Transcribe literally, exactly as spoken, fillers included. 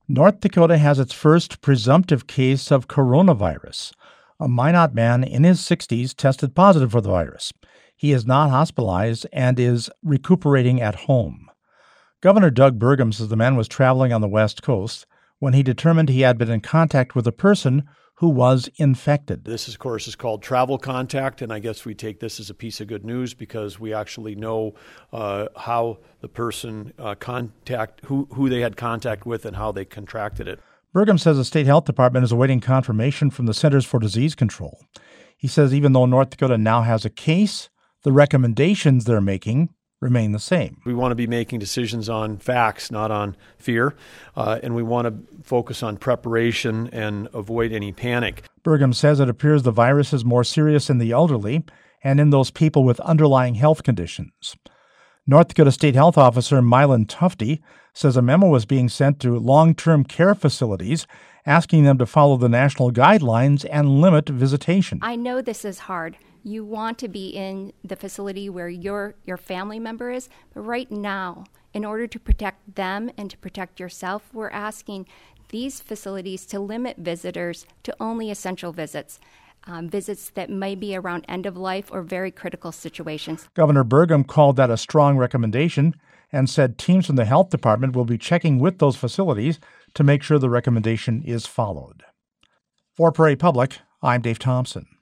North Dakota has its first presumptive case of coronavirus. A Minot man in his sixties tested positive for the virus. He is not hospitalized and is recuperating at home. Governor Doug Burgum says the man was traveling on the West Coast when he determined he had been in contact with a person who was infected. This, of course, is called travel contact, and I guess we take this as a piece of good news because we actually know uh, how the person uh, contact, who, who they had contact with and how they contracted it. Burgum says the state health department is awaiting confirmation from the Centers for Disease Control. He says even though North Dakota now has a case, the recommendations they're making remain the same. We want to be making decisions on facts, not on fear, uh, and we want to focus on preparation and avoid any panic. Burgum says it appears the virus is more serious in the elderly and in those people with underlying health conditions. North Dakota State Health Officer Mylan Tufte says a memo was being sent to long-term care facilities asking them to follow the national guidelines and limit visitation. I know this is hard. You want to be in the facility where your your family member is, but right now, in order to protect them and to protect yourself, we're asking these facilities to limit visitors to only essential visits, um, visits that may be around end of life or very critical situations. Governor Burgum called that a strong recommendation and said teams from the health department will be checking with those facilities to make sure the recommendation is followed. For Prairie Public, I'm Dave Thompson.